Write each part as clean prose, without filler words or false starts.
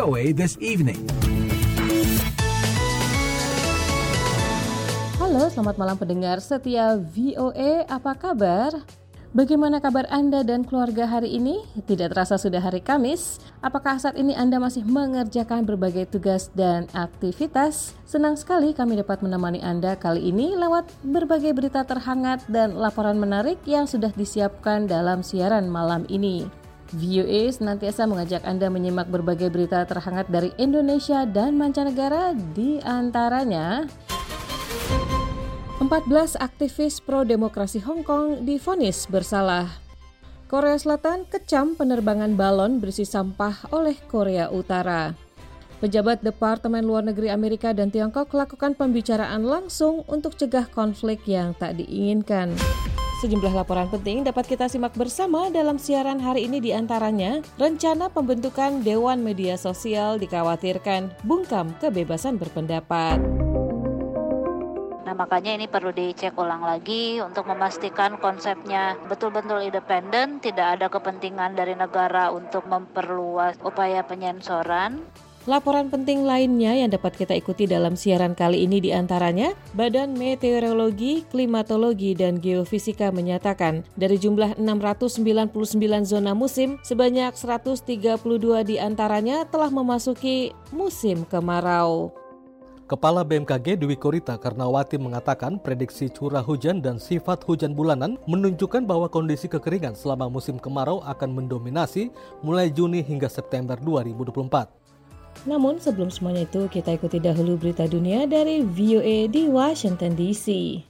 VOA This Evening. Halo, selamat malam pendengar setia VOA, apa kabar? Bagaimana kabar Anda dan keluarga hari ini? Tidak terasa sudah hari Kamis. Apakah saat ini Anda masih mengerjakan berbagai tugas dan aktivitas? Senang sekali kami dapat menemani Anda kali ini lewat berbagai berita terhangat dan laporan menarik yang sudah disiapkan dalam siaran malam ini. VOA senantiasa mengajak Anda menyimak berbagai berita terhangat dari Indonesia dan mancanegara, di antaranya 14 aktivis pro-demokrasi Hong Kong divonis bersalah. Korea Selatan kecam penerbangan balon berisi sampah oleh Korea Utara. Pejabat Departemen Luar Negeri Amerika dan Tiongkok lakukan pembicaraan langsung untuk cegah konflik yang tak diinginkan. Sejumlah laporan penting dapat kita simak bersama dalam siaran hari ini, di antaranya rencana pembentukan Dewan Media Sosial dikhawatirkan bungkam kebebasan berpendapat. Nah, makanya ini perlu dicek ulang lagi untuk memastikan konsepnya betul-betul independen, tidak ada kepentingan dari negara untuk memperluas upaya penyensoran. Laporan penting lainnya yang dapat kita ikuti dalam siaran kali ini, di antaranya Badan Meteorologi, Klimatologi, dan Geofisika menyatakan dari jumlah 699 zona musim, sebanyak 132 di antaranya telah memasuki musim kemarau. Kepala BMKG Dwi Korita Karnawati mengatakan prediksi curah hujan dan sifat hujan bulanan menunjukkan bahwa kondisi kekeringan selama musim kemarau akan mendominasi mulai Juni hingga September 2024. Namun sebelum semuanya itu, kita ikuti dahulu berita dunia dari VOA di Washington DC.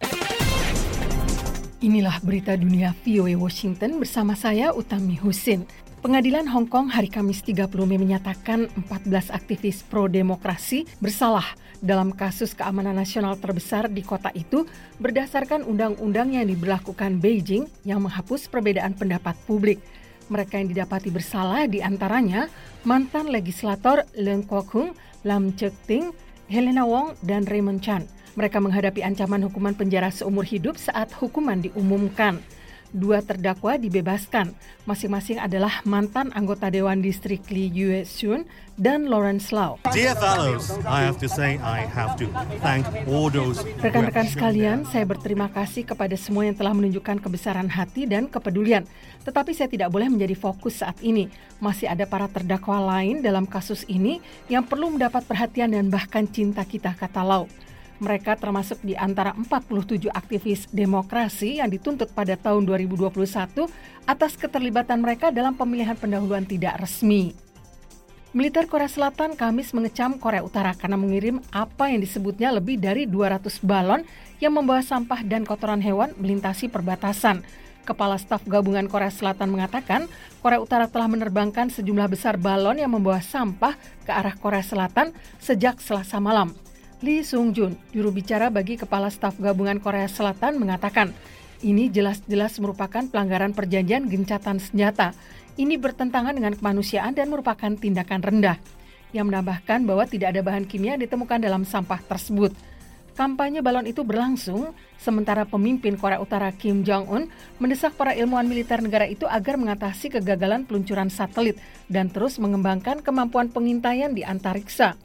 Inilah berita dunia VOA Washington bersama saya Utami Husin. Pengadilan Hong Kong hari Kamis 30 Mei menyatakan 14 aktivis pro-demokrasi bersalah dalam kasus keamanan nasional terbesar di kota itu berdasarkan undang-undang yang diberlakukan Beijing yang menghapus perbedaan pendapat publik. Mereka yang didapati bersalah diantaranya mantan legislator Leung Kwok-hung, Lam Cheuk-ting, Helena Wong, dan Raymond Chan. Mereka menghadapi ancaman hukuman penjara seumur hidup saat hukuman diumumkan. 2 terdakwa dibebaskan, masing-masing adalah mantan anggota Dewan Distrik Lee Yue-sun dan Lawrence Lau. Dear fellows, I have to say I have to thank all those. Rekan-rekan sekalian, saya berterima kasih kepada semua yang telah menunjukkan kebesaran hati dan kepedulian. Tetapi saya tidak boleh menjadi fokus saat ini. Masih ada para terdakwa lain dalam kasus ini yang perlu mendapat perhatian dan bahkan cinta kita, kata Lau. Mereka termasuk di antara 47 aktivis demokrasi yang dituntut pada tahun 2021 atas keterlibatan mereka dalam pemilihan pendahuluan tidak resmi. Militer Korea Selatan Kamis mengecam Korea Utara karena mengirim apa yang disebutnya lebih dari 200 balon yang membawa sampah dan kotoran hewan melintasi perbatasan. Kepala Staf Gabungan Korea Selatan mengatakan Korea Utara telah menerbangkan sejumlah besar balon yang membawa sampah ke arah Korea Selatan sejak Selasa malam. Lee Sung-jun, juru bicara bagi Kepala Staf Gabungan Korea Selatan, mengatakan ini jelas-jelas merupakan pelanggaran perjanjian gencatan senjata. Ini bertentangan dengan kemanusiaan dan merupakan tindakan rendah. Yang menambahkan bahwa tidak ada bahan kimia ditemukan dalam sampah tersebut. Kampanye balon itu berlangsung, sementara pemimpin Korea Utara Kim Jong-un mendesak para ilmuwan militer negara itu agar mengatasi kegagalan peluncuran satelit dan terus mengembangkan kemampuan pengintaian di antariksa.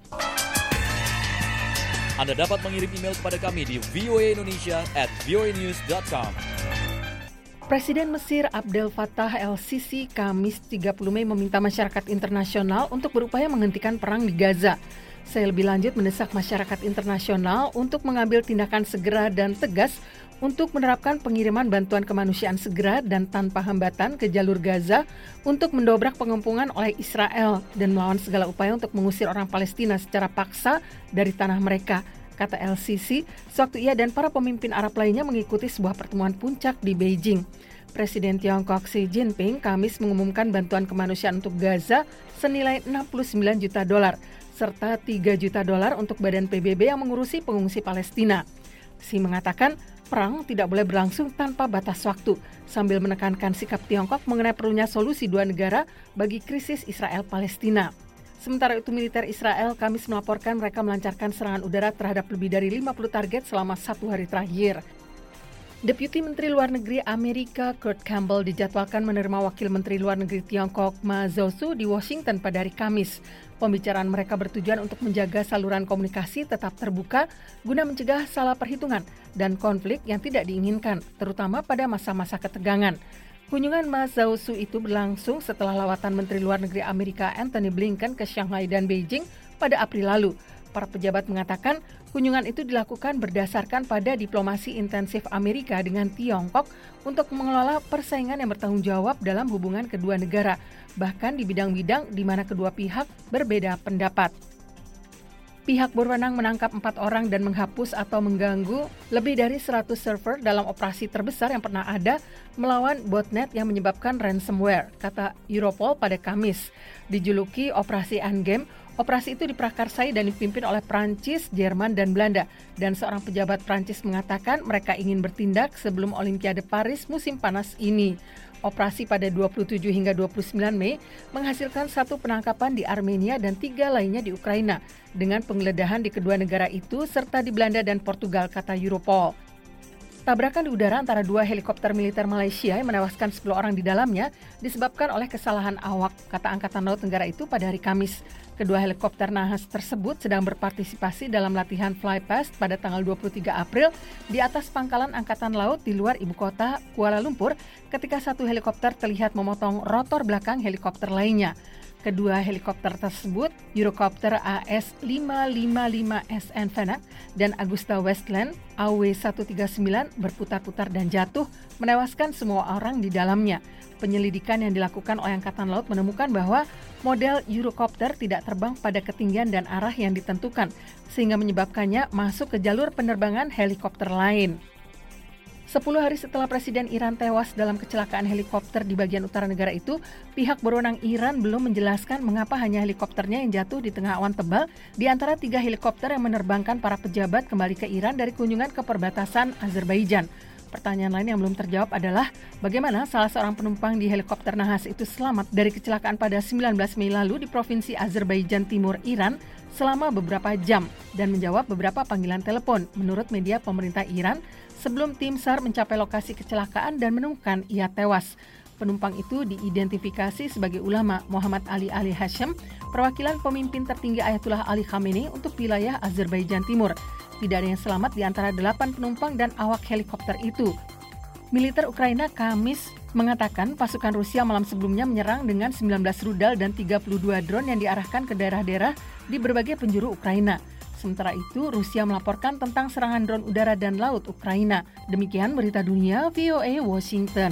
Anda dapat mengirim email kepada kami di voaindonesia@voanews.com. Presiden Mesir Abdel Fattah el-Sisi Kamis 30 Mei meminta masyarakat internasional untuk berupaya menghentikan perang di Gaza. Saya lebih lanjut mendesak masyarakat internasional untuk mengambil tindakan segera dan tegas untuk menerapkan pengiriman bantuan kemanusiaan segera dan tanpa hambatan ke jalur Gaza untuk mendobrak pengepungan oleh Israel dan melawan segala upaya untuk mengusir orang Palestina secara paksa dari tanah mereka, kata el-Sisi sewaktu ia dan para pemimpin Arab lainnya mengikuti sebuah pertemuan puncak di Beijing. Presiden Tiongkok Xi Jinping Kamis mengumumkan bantuan kemanusiaan untuk Gaza senilai $69 juta serta $3 juta untuk badan PBB yang mengurusi pengungsi Palestina. Xi mengatakan perang tidak boleh berlangsung tanpa batas waktu, sambil menekankan sikap Tiongkok mengenai perlunya solusi dua negara bagi krisis Israel-Palestina. Sementara itu, militer Israel Kamis melaporkan mereka melancarkan serangan udara terhadap lebih dari 50 target selama 1 hari terakhir. Deputi Menteri Luar Negeri Amerika Kurt Campbell dijadwalkan menerima Wakil Menteri Luar Negeri Tiongkok Ma Zousu di Washington pada hari Kamis. Pembicaraan mereka bertujuan untuk menjaga saluran komunikasi tetap terbuka guna mencegah salah perhitungan dan konflik yang tidak diinginkan, terutama pada masa-masa ketegangan. Kunjungan Ma Zousu itu berlangsung setelah lawatan Menteri Luar Negeri Amerika Antony Blinken ke Shanghai dan Beijing pada April lalu. Para pejabat mengatakan kunjungan itu dilakukan berdasarkan pada diplomasi intensif Amerika dengan Tiongkok untuk mengelola persaingan yang bertanggung jawab dalam hubungan kedua negara, bahkan di bidang-bidang di mana kedua pihak berbeda pendapat. Pihak berwenang menangkap 4 orang dan menghapus atau mengganggu lebih dari 100 server dalam operasi terbesar yang pernah ada melawan botnet yang menyebabkan ransomware, kata Europol pada Kamis. Dijuluki Operasi Endgame, operasi itu diprakarsai dan dipimpin oleh Prancis, Jerman, dan Belanda. Dan seorang pejabat Prancis mengatakan mereka ingin bertindak sebelum Olimpiade Paris musim panas ini. Operasi pada 27 hingga 29 Mei menghasilkan 1 penangkapan di Armenia dan 3 lainnya di Ukraina, dengan penggeledahan di kedua negara itu serta di Belanda dan Portugal, kata Europol. Tabrakan di udara antara 2 helikopter militer Malaysia yang menewaskan 10 orang di dalamnya disebabkan oleh kesalahan awak, kata Angkatan Laut Negara itu pada hari Kamis. Kedua helikopter nahas tersebut sedang berpartisipasi dalam latihan flypast pada tanggal 23 April di atas pangkalan Angkatan Laut di luar ibu kota Kuala Lumpur ketika 1 helikopter terlihat memotong rotor belakang helikopter lainnya. Kedua helikopter tersebut, Eurocopter AS555SN Fennec dan Augusta Westland AW139 berputar-putar dan jatuh, menewaskan semua orang di dalamnya. Penyelidikan yang dilakukan oleh Angkatan Laut menemukan bahwa model Eurocopter tidak terbang pada ketinggian dan arah yang ditentukan, sehingga menyebabkannya masuk ke jalur penerbangan helikopter lain. 10 hari setelah Presiden Iran tewas dalam kecelakaan helikopter di bagian utara negara itu, pihak berwenang Iran belum menjelaskan mengapa hanya helikopternya yang jatuh di tengah awan tebal di antara 3 helikopter yang menerbangkan para pejabat kembali ke Iran dari kunjungan ke perbatasan Azerbaijan. Pertanyaan lain yang belum terjawab adalah bagaimana salah seorang penumpang di helikopter nahas itu selamat dari kecelakaan pada 19 Mei lalu di provinsi Azerbaijan Timur, Iran selama beberapa jam dan menjawab beberapa panggilan telepon menurut media pemerintah Iran sebelum tim SAR mencapai lokasi kecelakaan dan menemukan ia tewas. Penumpang itu diidentifikasi sebagai ulama Muhammad Ali Hashim, perwakilan pemimpin tertinggi Ayatullah Ali Khamenei untuk wilayah Azerbaijan Timur. Tidak ada yang selamat di antara 8 penumpang dan awak helikopter itu. Militer Ukraina Kamis mengatakan pasukan Rusia malam sebelumnya menyerang dengan 19 rudal dan 32 drone yang diarahkan ke daerah-daerah di berbagai penjuru Ukraina. Sementara itu, Rusia melaporkan tentang serangan drone udara dan laut Ukraina. Demikian berita dunia VOA Washington.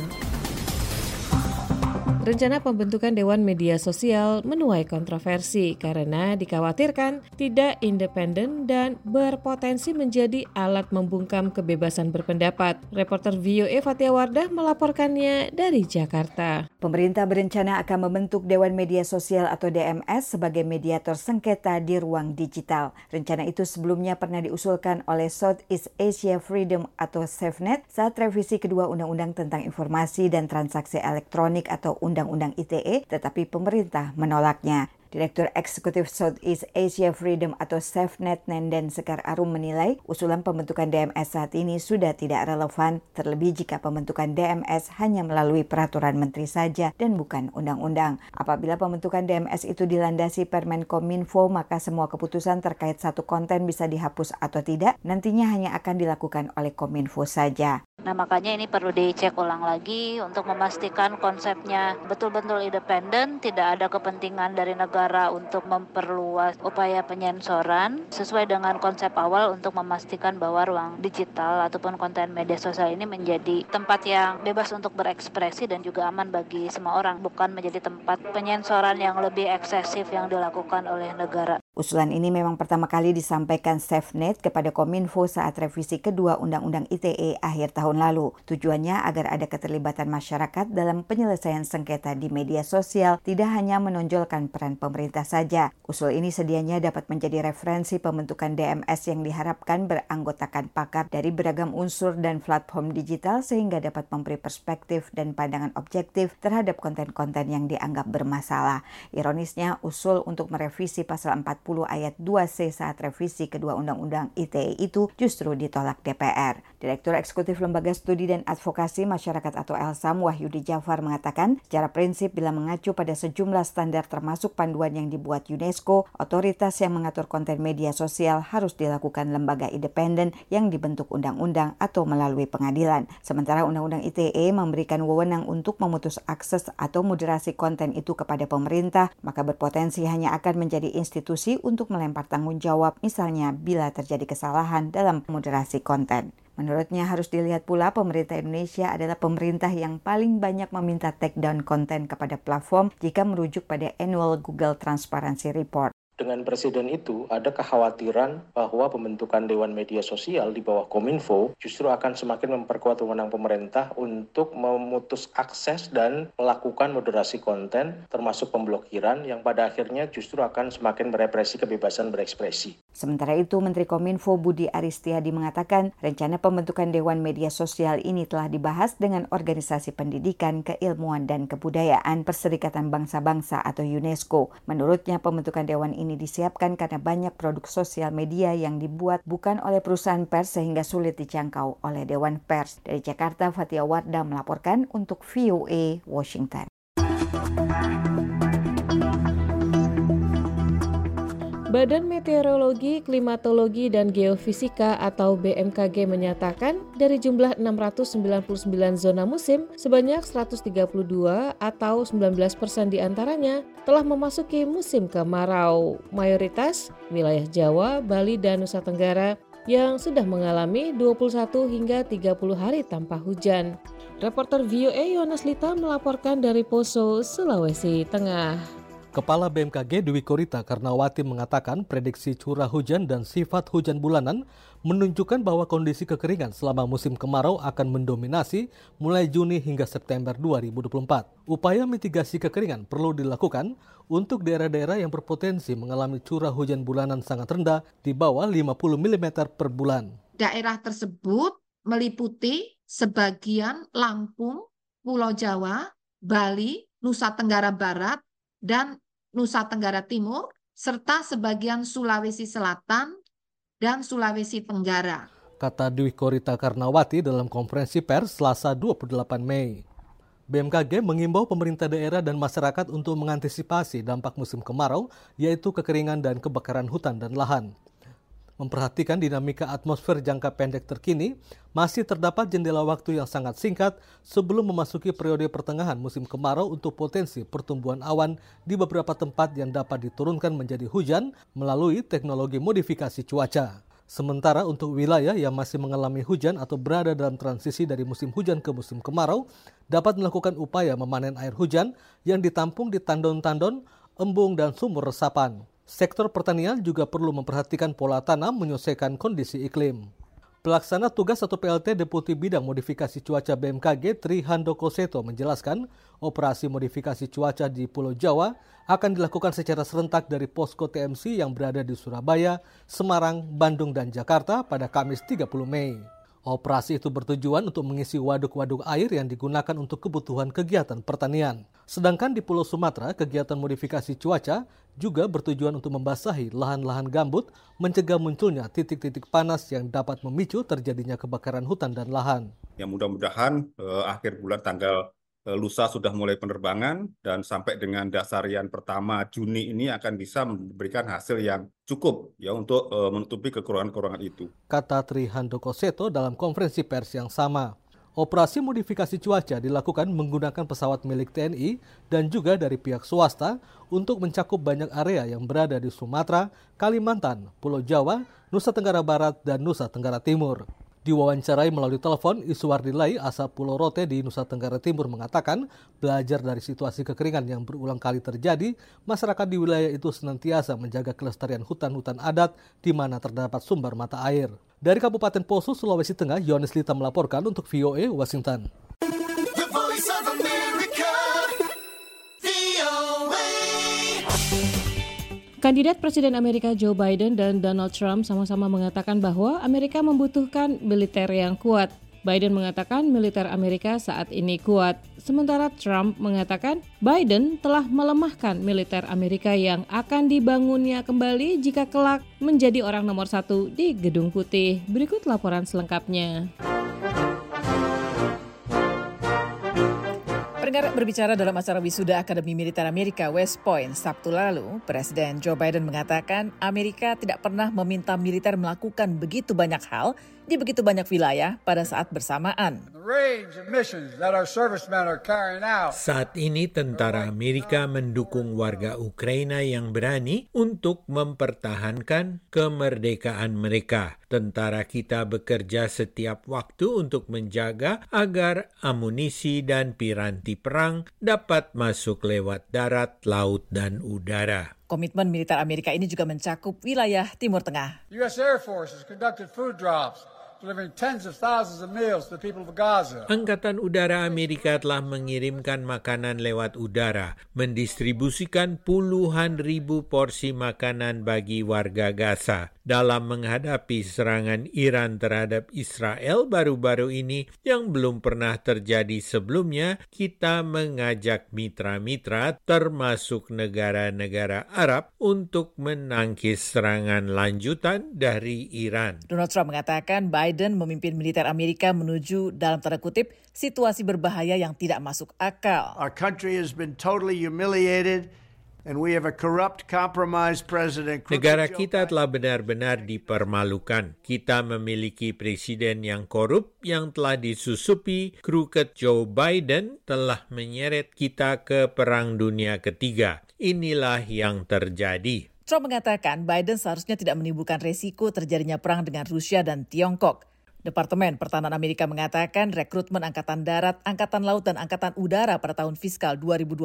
Rencana pembentukan Dewan Media Sosial menuai kontroversi karena dikhawatirkan tidak independen dan berpotensi menjadi alat membungkam kebebasan berpendapat. Reporter VOA Fatia Wardah melaporkannya dari Jakarta. Pemerintah berencana akan membentuk Dewan Media Sosial atau DMS sebagai mediator sengketa di ruang digital. Rencana itu sebelumnya pernah diusulkan oleh Southeast Asia Freedom atau SafeNet saat revisi kedua Undang-Undang tentang Informasi dan Transaksi Elektronik atau Undang-Undang ITE, tetapi pemerintah menolaknya. Direktur Eksekutif Southeast Asia Freedom atau SafeNet Nenden Sekar Arum menilai usulan pembentukan DMS saat ini sudah tidak relevan, terlebih jika pembentukan DMS hanya melalui peraturan menteri saja dan bukan undang-undang. Apabila pembentukan DMS itu dilandasi Permenkominfo, maka semua keputusan terkait satu konten bisa dihapus atau tidak, nantinya hanya akan dilakukan oleh Kominfo saja. Nah, makanya ini perlu dicek ulang lagi untuk memastikan konsepnya betul-betul independen, tidak ada kepentingan dari negara untuk memperluas upaya penyensoran, sesuai dengan konsep awal untuk memastikan bahwa ruang digital ataupun konten media sosial ini menjadi tempat yang bebas untuk berekspresi dan juga aman bagi semua orang, bukan menjadi tempat penyensoran yang lebih eksesif yang dilakukan oleh negara. Usulan ini memang pertama kali disampaikan SafeNet kepada Kominfo saat revisi kedua Undang-Undang ITE akhir tahun lalu. Tujuannya agar ada keterlibatan masyarakat dalam penyelesaian sengketa di media sosial, tidak hanya menonjolkan peran pemerintah saja. Usul ini sedianya dapat menjadi referensi pembentukan DMS yang diharapkan beranggotakan pakar dari beragam unsur dan platform digital sehingga dapat memberi perspektif dan pandangan objektif terhadap konten-konten yang dianggap bermasalah. Ironisnya, usul untuk merevisi pasal 40 ayat 2C saat revisi kedua undang-undang ITE itu justru ditolak DPR. Direktur Eksekutif Lembaga Studi dan Advokasi Masyarakat atau LSAM Wahyudi Jafar mengatakan, secara prinsip bila mengacu pada sejumlah standar termasuk panduan yang dibuat UNESCO, otoritas yang mengatur konten media sosial harus dilakukan lembaga independen yang dibentuk undang-undang atau melalui pengadilan. Sementara Undang-Undang ITE memberikan wewenang untuk memutus akses atau moderasi konten itu kepada pemerintah, maka berpotensi hanya akan menjadi institusi untuk melempar tanggung jawab, misalnya bila terjadi kesalahan dalam moderasi konten. Menurutnya harus dilihat pula pemerintah Indonesia adalah pemerintah yang paling banyak meminta take down konten kepada platform jika merujuk pada Annual Google Transparency Report. Dengan presiden itu, ada kekhawatiran bahwa pembentukan Dewan Media Sosial di bawah Kominfo justru akan semakin memperkuat wewenang pemerintah untuk memutus akses dan melakukan moderasi konten, termasuk pemblokiran, yang pada akhirnya justru akan semakin merepresi kebebasan berekspresi. Sementara itu, Menteri Kominfo Budi Aristiadi mengatakan rencana pembentukan Dewan Media Sosial ini telah dibahas dengan Organisasi Pendidikan, Keilmuan, dan Kebudayaan Perserikatan Bangsa-Bangsa atau UNESCO. Menurutnya, pembentukan Dewan ini disiapkan karena banyak produk sosial media yang dibuat bukan oleh perusahaan pers sehingga sulit dijangkau oleh Dewan Pers. Dari Jakarta, Fatia Wardah melaporkan untuk VOA Washington. Badan Meteorologi, Klimatologi, dan Geofisika atau BMKG menyatakan dari jumlah 699 zona musim, sebanyak 132 atau 19% diantaranya telah memasuki musim kemarau. Mayoritas wilayah Jawa, Bali, dan Nusa Tenggara yang sudah mengalami 21 hingga 30 hari tanpa hujan. Reporter VOA Yones Lita melaporkan dari Poso, Sulawesi Tengah. Kepala BMKG Dwi Korita Karnawati mengatakan prediksi curah hujan dan sifat hujan bulanan menunjukkan bahwa kondisi kekeringan selama musim kemarau akan mendominasi mulai Juni hingga September 2024. Upaya mitigasi kekeringan perlu dilakukan untuk daerah-daerah yang berpotensi mengalami curah hujan bulanan sangat rendah di bawah 50 mm per bulan. Daerah tersebut meliputi sebagian Lampung, Pulau Jawa, Bali, Nusa Tenggara Barat, dan Nusa Tenggara Timur, serta sebagian Sulawesi Selatan dan Sulawesi Tenggara. Kata Dwi Korita Karnawati dalam konferensi pers Selasa 28 Mei. BMKG mengimbau pemerintah daerah dan masyarakat untuk mengantisipasi dampak musim kemarau, yaitu kekeringan dan kebakaran hutan dan lahan. Memperhatikan dinamika atmosfer jangka pendek terkini, masih terdapat jendela waktu yang sangat singkat sebelum memasuki periode pertengahan musim kemarau untuk potensi pertumbuhan awan di beberapa tempat yang dapat diturunkan menjadi hujan melalui teknologi modifikasi cuaca. Sementara untuk wilayah yang masih mengalami hujan atau berada dalam transisi dari musim hujan ke musim kemarau, dapat melakukan upaya memanen air hujan yang ditampung di tandon-tandon, embung, dan sumur resapan. Sektor pertanian juga perlu memperhatikan pola tanam menyesuaikan kondisi iklim. Pelaksana tugas atau PLT Deputi Bidang Modifikasi Cuaca BMKG Tri Handoko Seto menjelaskan operasi modifikasi cuaca di Pulau Jawa akan dilakukan secara serentak dari posko TMC yang berada di Surabaya, Semarang, Bandung, dan Jakarta pada Kamis 30 Mei. Operasi itu bertujuan untuk mengisi waduk-waduk air yang digunakan untuk kebutuhan kegiatan pertanian. Sedangkan di Pulau Sumatera, kegiatan modifikasi cuaca juga bertujuan untuk membasahi lahan-lahan gambut, mencegah munculnya titik-titik panas yang dapat memicu terjadinya kebakaran hutan dan lahan. Ya mudah-mudahan akhir bulan tanggal lusa sudah mulai penerbangan dan sampai dengan dasarian pertama Juni ini akan bisa memberikan hasil yang cukup ya untuk menutupi kekurangan-kekurangan itu. Kata Tri Handoko Seto dalam konferensi pers yang sama. Operasi modifikasi cuaca dilakukan menggunakan pesawat milik TNI dan juga dari pihak swasta untuk mencakup banyak area yang berada di Sumatera, Kalimantan, Pulau Jawa, Nusa Tenggara Barat, dan Nusa Tenggara Timur. Diwawancarai melalui telepon, Iswardi Lai asal Pulau Rote di Nusa Tenggara Timur mengatakan belajar dari situasi kekeringan yang berulang kali terjadi, masyarakat di wilayah itu senantiasa menjaga kelestarian hutan-hutan adat di mana terdapat sumber mata air. Dari Kabupaten Poso, Sulawesi Tengah, Yones Lita melaporkan untuk VOA Washington. Kandidat Presiden Amerika Joe Biden dan Donald Trump sama-sama mengatakan bahwa Amerika membutuhkan militer yang kuat. Biden mengatakan militer Amerika saat ini kuat, sementara Trump mengatakan Biden telah melemahkan militer Amerika yang akan dibangunnya kembali jika kelak menjadi orang nomor 1 di Gedung Putih. Berikut laporan selengkapnya. Berbicara dalam acara wisuda Akademi Militer Amerika West Point Sabtu lalu, Presiden Joe Biden mengatakan Amerika tidak pernah meminta militer melakukan begitu banyak hal di begitu banyak wilayah pada saat bersamaan. Saat ini tentara Amerika mendukung warga Ukraina yang berani untuk mempertahankan kemerdekaan mereka. Tentara kita bekerja setiap waktu untuk menjaga agar amunisi dan piranti perang dapat masuk lewat darat, laut, dan udara. Komitmen militer Amerika ini juga mencakup wilayah Timur Tengah. U.S. Air Force has conducted food drops, delivering tens of thousands of meals to the people of Gaza. Angkatan Udara Amerika telah mengirimkan makanan lewat udara, mendistribusikan puluhan ribu porsi makanan bagi warga Gaza. Dalam menghadapi serangan Iran terhadap Israel baru-baru ini yang belum pernah terjadi sebelumnya, kita mengajak mitra-mitra termasuk negara-negara Arab untuk menangkis serangan lanjutan dari Iran. Donald Trump mengatakan Biden memimpin militer Amerika menuju dalam tanda kutip situasi berbahaya yang tidak masuk akal. Our country has been totally humiliated. And we have a corrupt, compromised president. Negara kita telah benar-benar dipermalukan. Kita memiliki presiden yang korup yang telah disusupi. Crooked Joe Biden telah menyeret kita ke Perang Dunia Ketiga. Inilah yang terjadi. Trump mengatakan Biden seharusnya tidak menimbulkan resiko terjadinya perang dengan Rusia dan Tiongkok. Departemen Pertahanan Amerika mengatakan rekrutmen Angkatan Darat, Angkatan Laut, dan Angkatan Udara pada tahun fiskal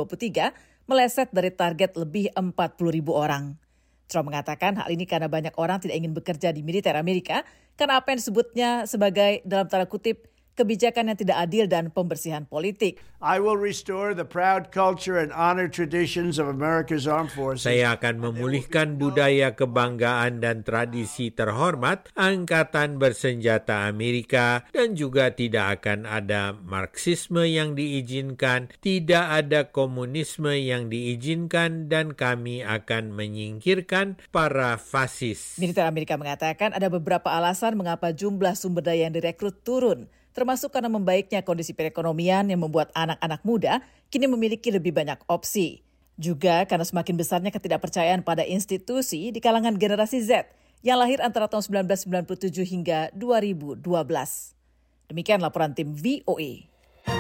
2023 meleset dari target lebih 40.000 orang. Trump mengatakan hal ini karena banyak orang tidak ingin bekerja di militer Amerika karena apa yang disebutnya sebagai dalam tanda kutip kebijakan yang tidak adil dan pembersihan politik. I will restore the proud culture and honor traditions of America's armed forces. Saya akan memulihkan budaya kebanggaan dan tradisi terhormat Angkatan Bersenjata Amerika dan juga tidak akan ada Marxisme yang diizinkan, tidak ada komunisme yang diizinkan dan kami akan menyingkirkan para fasis. Militer Amerika mengatakan ada beberapa alasan mengapa jumlah sumber daya yang direkrut turun, termasuk karena membaiknya kondisi perekonomian yang membuat anak-anak muda kini memiliki lebih banyak opsi. Juga karena semakin besarnya ketidakpercayaan pada institusi di kalangan generasi Z yang lahir antara tahun 1997 hingga 2012. Demikian laporan tim VOA.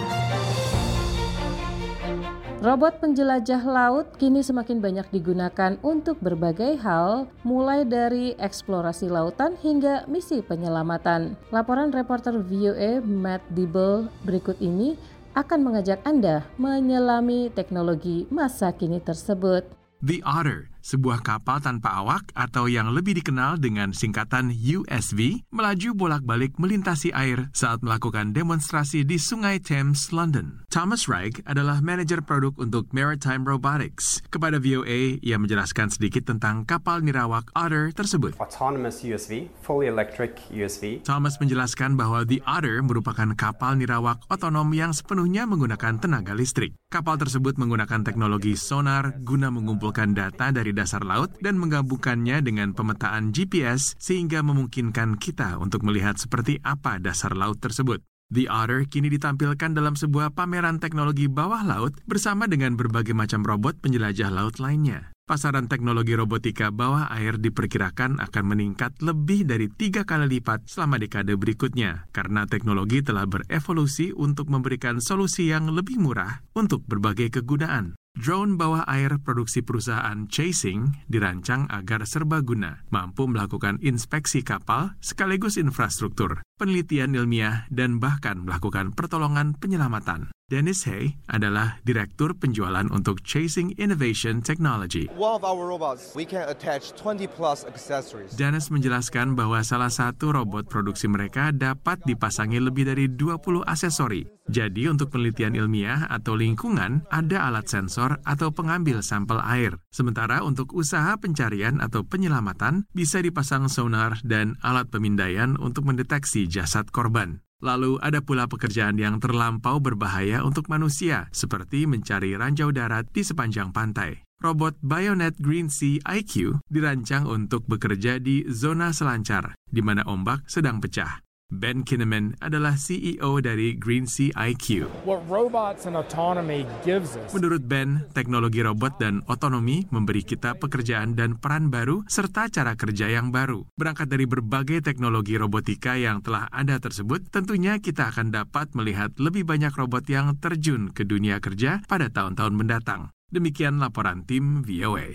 Robot penjelajah laut kini semakin banyak digunakan untuk berbagai hal, mulai dari eksplorasi lautan hingga misi penyelamatan. Laporan reporter VOA Matt Dibble berikut ini akan mengajak Anda menyelami teknologi masa kini tersebut. The Otter, sebuah kapal tanpa awak atau yang lebih dikenal dengan singkatan USV, melaju bolak-balik melintasi air saat melakukan demonstrasi di Sungai Thames, London. Thomas Reich adalah manajer produk untuk Maritime Robotics. Kepada VOA, ia menjelaskan sedikit tentang kapal nirawak Otter tersebut. Autonomous USV, fully electric USV. Thomas menjelaskan bahwa The Otter merupakan kapal nirawak otonom yang sepenuhnya menggunakan tenaga listrik. Kapal tersebut menggunakan teknologi sonar guna mengumpulkan data dari dasar laut dan menggabungkannya dengan pemetaan GPS sehingga memungkinkan kita untuk melihat seperti apa dasar laut tersebut. The Otter kini ditampilkan dalam sebuah pameran teknologi bawah laut bersama dengan berbagai macam robot penjelajah laut lainnya. Pasaran teknologi robotika bawah air diperkirakan akan meningkat lebih dari 3 kali lipat selama dekade berikutnya karena teknologi telah berevolusi untuk memberikan solusi yang lebih murah untuk berbagai kegunaan. Drone bawah air produksi perusahaan Chasing dirancang agar serbaguna, mampu melakukan inspeksi kapal sekaligus infrastruktur, penelitian ilmiah, dan bahkan melakukan pertolongan penyelamatan. Dennis Hay adalah Direktur Penjualan untuk Chasing Innovation Technology. One of our robots, we can attach 20 plus accessories. Dennis menjelaskan bahwa salah satu robot produksi mereka dapat dipasangi lebih dari 20 aksesori. Jadi untuk penelitian ilmiah atau lingkungan, ada alat sensor atau pengambil sampel air. Sementara untuk usaha pencarian atau penyelamatan, bisa dipasang sonar dan alat pemindaian untuk mendeteksi jasad korban. Lalu ada pula pekerjaan yang terlampau berbahaya untuk manusia, seperti mencari ranjau darat di sepanjang pantai. Robot Bionet Green Sea IQ dirancang untuk bekerja di zona selancar, di mana ombak sedang pecah. Ben Kinnaman adalah CEO dari Green Sea IQ. What robots and autonomy gives us. Menurut Ben, teknologi robot dan otonomi memberi kita pekerjaan dan peran baru serta cara kerja yang baru. Berangkat dari berbagai teknologi robotika yang telah ada tersebut, tentunya kita akan dapat melihat lebih banyak robot yang terjun ke dunia kerja pada tahun-tahun mendatang. Demikian laporan tim VOA.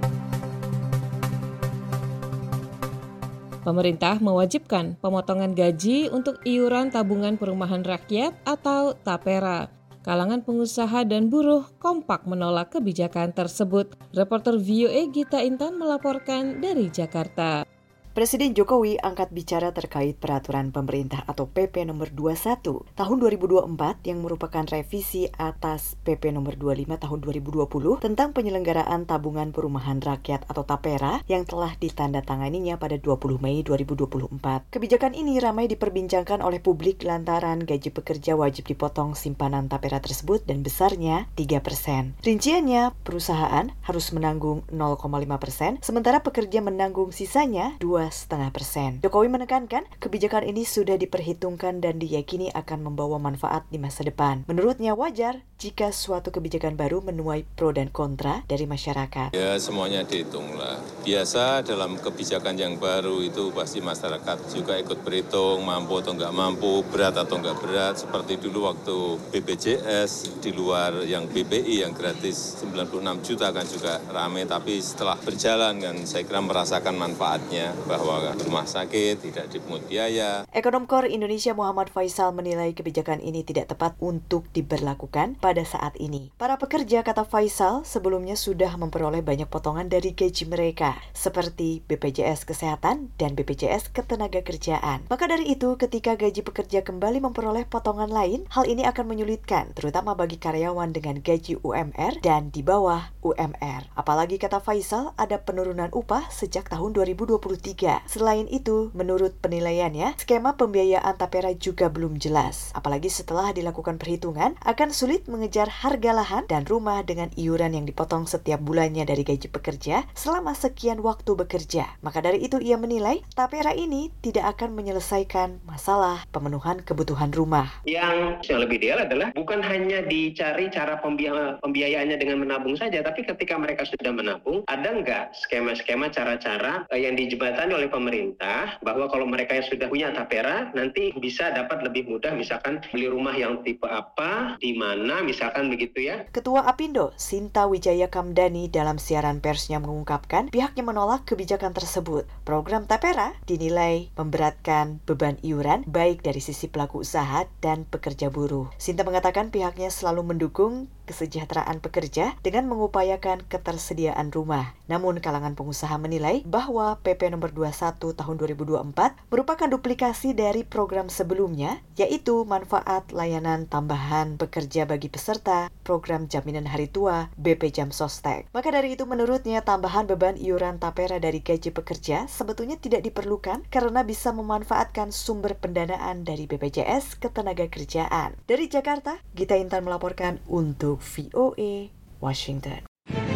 Pemerintah mewajibkan pemotongan gaji untuk iuran tabungan perumahan rakyat atau TAPERA. Kalangan pengusaha dan buruh kompak menolak kebijakan tersebut. Reporter VOA Gita Intan melaporkan dari Jakarta. Presiden Jokowi angkat bicara terkait peraturan pemerintah atau PP nomor 21 tahun 2024 yang merupakan revisi atas PP nomor 25 tahun 2020 tentang penyelenggaraan tabungan perumahan rakyat atau TAPERA yang telah ditandatanganinya pada 20 Mei 2024. Kebijakan ini ramai diperbincangkan oleh publik lantaran gaji pekerja wajib dipotong simpanan TAPERA tersebut dan besarnya 3%. Rinciannya, perusahaan harus menanggung 0,5%, sementara pekerja menanggung sisanya 2,5%. Jokowi menekankan kebijakan ini sudah diperhitungkan dan diyakini akan membawa manfaat di masa depan. Menurutnya wajar jika suatu kebijakan baru menuai pro dan kontra dari masyarakat. Ya, semuanya dihitunglah. Biasa dalam kebijakan yang baru itu pasti masyarakat juga ikut berhitung, mampu atau nggak mampu, berat atau nggak berat. Seperti dulu waktu BPJS di luar yang BPI yang gratis 96 juta kan juga ramai, tapi setelah berjalan kan saya kira merasakan manfaatnya bahwa rumah sakit tidak dipungut biaya. Ekonom Core Indonesia Muhammad Faisal menilai kebijakan ini tidak tepat untuk diberlakukan pada saat ini. Para pekerja, kata Faisal, sebelumnya sudah memperoleh banyak potongan dari gaji mereka, seperti BPJS Kesehatan dan BPJS Ketenagakerjaan. Maka dari itu, ketika gaji pekerja kembali memperoleh potongan lain, hal ini akan menyulitkan, terutama bagi karyawan dengan gaji UMR dan di bawah UMR. Apalagi, kata Faisal, ada penurunan upah sejak tahun 2023. Selain itu, menurut penilaiannya, skema pembiayaan TAPERA juga belum jelas. Apalagi setelah dilakukan perhitungan, akan sulit mengejar harga lahan dan rumah dengan iuran yang dipotong setiap bulannya dari gaji pekerja selama sekian waktu bekerja. Maka dari itu ia menilai TAPERA ini tidak akan menyelesaikan masalah pemenuhan kebutuhan rumah. Yang lebih ideal adalah bukan hanya dicari cara pembiayaannya dengan menabung saja, tapi ketika mereka sudah menabung, ada nggak skema-skema cara-cara yang dijembatani oleh pemerintah bahwa kalau mereka yang sudah punya TAPERA nanti bisa dapat lebih mudah misalkan beli rumah yang tipe apa, di mana misalkan begitu ya. Ketua Apindo Sinta Wijaya Kamdani dalam siaran persnya mengungkapkan pihaknya menolak kebijakan tersebut. Program TAPERA dinilai memberatkan beban iuran baik dari sisi pelaku usaha dan pekerja buruh. Sinta mengatakan pihaknya selalu mendukung kesejahteraan pekerja dengan mengupayakan ketersediaan rumah. Namun kalangan pengusaha menilai bahwa PP nomor 21 tahun 2024 merupakan duplikasi dari program sebelumnya, yaitu manfaat layanan tambahan pekerja bagi peserta program jaminan hari tua BP Jam Sostek. Maka dari itu menurutnya tambahan beban iuran TAPERA dari gaji pekerja sebetulnya tidak diperlukan karena bisa memanfaatkan sumber pendanaan dari BPJS Ketenagakerjaan. Dari Jakarta, Gita Intan melaporkan untuk VOA Washington.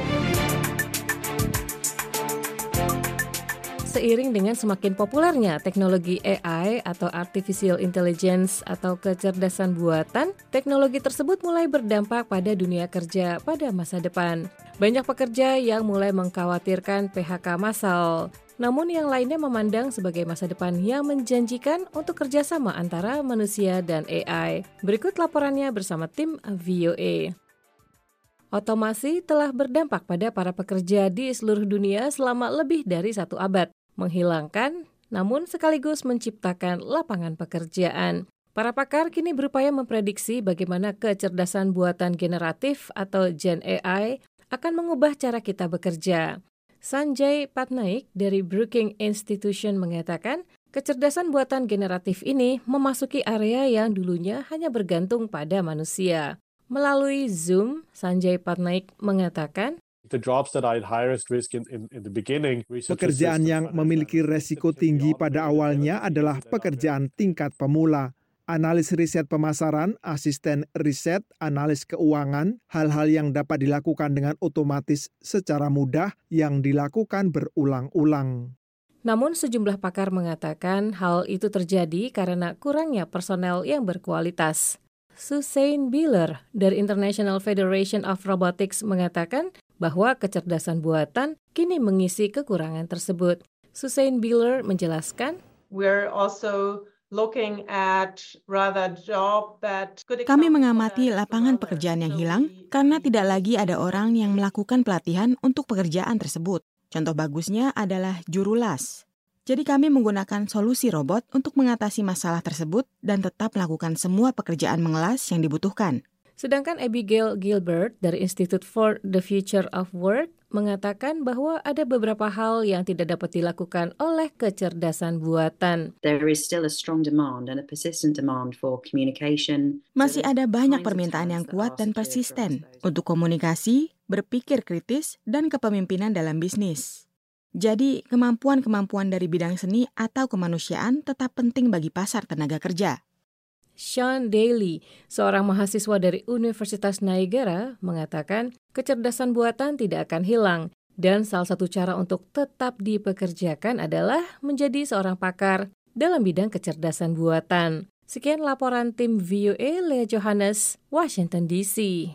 Seiring dengan semakin populernya teknologi AI atau Artificial Intelligence atau kecerdasan buatan, teknologi tersebut mulai berdampak pada dunia kerja pada masa depan. Banyak pekerja yang mulai mengkhawatirkan PHK massal, namun yang lainnya memandang sebagai masa depan yang menjanjikan untuk kerjasama antara manusia dan AI. Berikut laporannya bersama tim VOA. Otomasi telah berdampak pada para pekerja di seluruh dunia selama lebih dari 1 abad, menghilangkan namun sekaligus menciptakan lapangan pekerjaan. Para pakar kini berupaya memprediksi bagaimana kecerdasan buatan generatif atau Gen AI akan mengubah cara kita bekerja. Sanjay Patnaik dari Brookings Institution mengatakan, kecerdasan buatan generatif ini memasuki area yang dulunya hanya bergantung pada manusia. Melalui Zoom, Sanjay Patnaik mengatakan, pekerjaan yang memiliki resiko tinggi pada awalnya adalah pekerjaan tingkat pemula. analis riset pemasaran, asisten riset, analis keuangan, hal-hal yang dapat dilakukan dengan otomatis secara mudah yang dilakukan berulang-ulang. Namun sejumlah pakar mengatakan hal itu terjadi karena kurangnya personel yang berkualitas. Suzanne Biller dari International Federation of Robotics mengatakan bahwa kecerdasan buatan kini mengisi kekurangan tersebut. Suzanne Biller menjelaskan, We're also looking at rather job that Kami mengamati lapangan pekerjaan yang hilang karena tidak lagi ada orang yang melakukan pelatihan untuk pekerjaan tersebut. Contoh bagusnya adalah juru las. Jadi kami menggunakan solusi robot untuk mengatasi masalah tersebut dan tetap melakukan semua pekerjaan mengelas yang dibutuhkan. Sedangkan Abigail Gilbert dari Institute for the Future of Work mengatakan bahwa ada beberapa hal yang tidak dapat dilakukan oleh kecerdasan buatan. There is still a strong demand and a persistent demand for communication. Masih ada banyak permintaan yang kuat dan persisten untuk komunikasi, berpikir kritis, dan kepemimpinan dalam bisnis. Jadi, kemampuan-kemampuan dari bidang seni atau kemanusiaan tetap penting bagi pasar tenaga kerja. Sean Daly, seorang mahasiswa dari Universitas Niagara, mengatakan kecerdasan buatan tidak akan hilang dan salah satu cara untuk tetap dipekerjakan adalah menjadi seorang pakar dalam bidang kecerdasan buatan. Sekian laporan tim VOA Lea Johannes, Washington DC.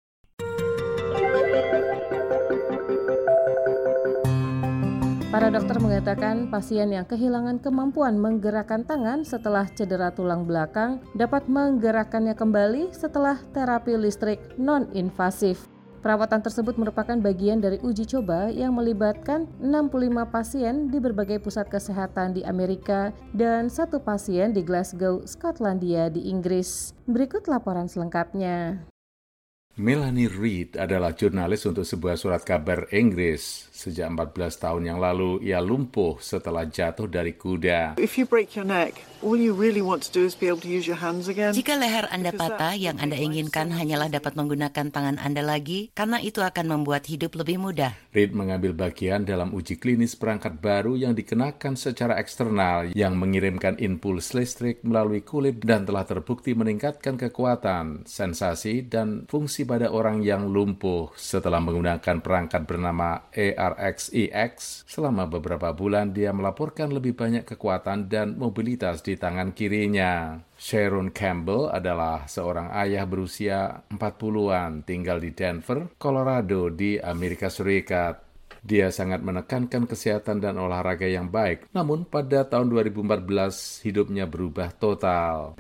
Para dokter mengatakan pasien yang kehilangan kemampuan menggerakkan tangan setelah cedera tulang belakang dapat menggerakkannya kembali setelah terapi listrik non-invasif. Perawatan tersebut merupakan bagian dari uji coba yang melibatkan 65 pasien di berbagai pusat kesehatan di Amerika dan 1 pasien di Glasgow, Skotlandia di Inggris. Berikut laporan selengkapnya. Melanie Reid adalah jurnalis untuk sebuah surat kabar Inggris. Sejak 14 tahun yang lalu, ia lumpuh setelah jatuh dari kuda. If you break your neck, all you really want to do is be able to use your hands again. Jika leher Anda patah, yang Anda inginkan hanyalah dapat menggunakan tangan Anda lagi, karena itu akan membuat hidup lebih mudah. Reid mengambil bagian dalam uji klinis perangkat baru yang dikenakan secara eksternal yang mengirimkan impuls listrik melalui kulit dan telah terbukti meningkatkan kekuatan, sensasi, dan fungsi pada orang yang lumpuh setelah menggunakan perangkat bernama ARXEX. Selama beberapa bulan, dia melaporkan lebih banyak kekuatan dan mobilitas di tangan kirinya. Sharon Campbell adalah seorang ayah berusia 40-an, tinggal di Denver, Colorado di Amerika Serikat. Dia sangat menekankan kesehatan dan olahraga yang baik. Namun pada tahun 2014 hidupnya berubah total.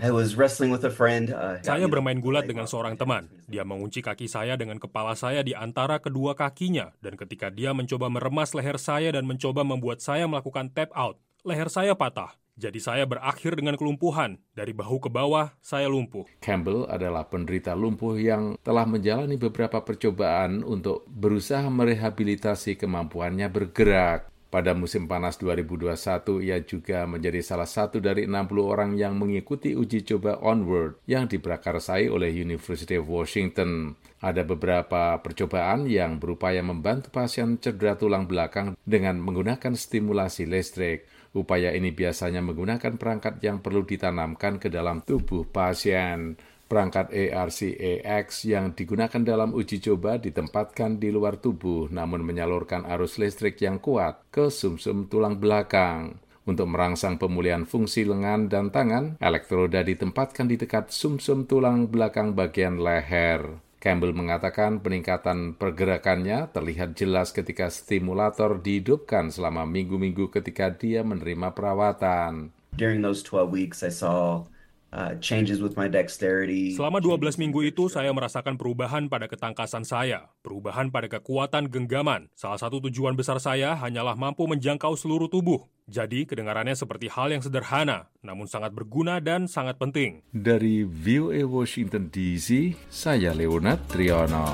Saya bermain gulat dengan seorang teman. Dia mengunci kaki saya dengan kepala saya di antara kedua kakinya. Dan ketika dia mencoba meremas leher saya dan mencoba membuat saya melakukan tap out, leher saya patah. Jadi saya berakhir dengan kelumpuhan. Dari bahu ke bawah, saya lumpuh. Campbell adalah penderita lumpuh yang telah menjalani beberapa percobaan untuk berusaha merehabilitasi kemampuannya bergerak. Pada musim panas 2021, ia juga menjadi salah satu dari 60 orang yang mengikuti uji coba Onward yang diprakarsai oleh University of Washington. Ada beberapa percobaan yang berupaya membantu pasien cedera tulang belakang dengan menggunakan stimulasi listrik. Upaya ini biasanya menggunakan perangkat yang perlu ditanamkan ke dalam tubuh pasien. Perangkat ARCEX yang digunakan dalam uji coba ditempatkan di luar tubuh namun menyalurkan arus listrik yang kuat ke sumsum tulang belakang. Untuk merangsang pemulihan fungsi lengan dan tangan, elektroda ditempatkan di dekat sumsum tulang belakang bagian leher. Campbell mengatakan peningkatan pergerakannya terlihat jelas ketika stimulator dihidupkan selama minggu-minggu ketika dia menerima perawatan. During those 12 weeks, I saw changes with my dexterity. Selama 12 minggu itu, saya merasakan perubahan pada ketangkasan saya, perubahan pada kekuatan genggaman. Salah satu tujuan besar saya hanyalah mampu menjangkau seluruh tubuh. Jadi, kedengarannya seperti hal yang sederhana, namun sangat berguna dan sangat penting. Dari VOA Washington DC, saya Leonard Triono.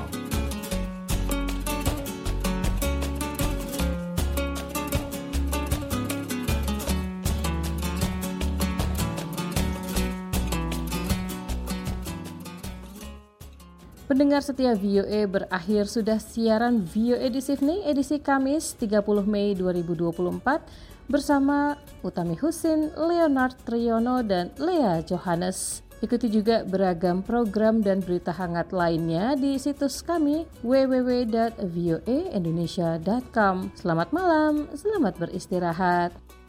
Pendengar setia VOA, berakhir sudah siaran VOA di Sydney edisi Kamis 30 Mei 2024 bersama Utami Husin, Leonard Triono, dan Lea Johannes. Ikuti juga beragam program dan berita hangat lainnya di situs kami www.voaindonesia.com. Selamat malam, selamat beristirahat.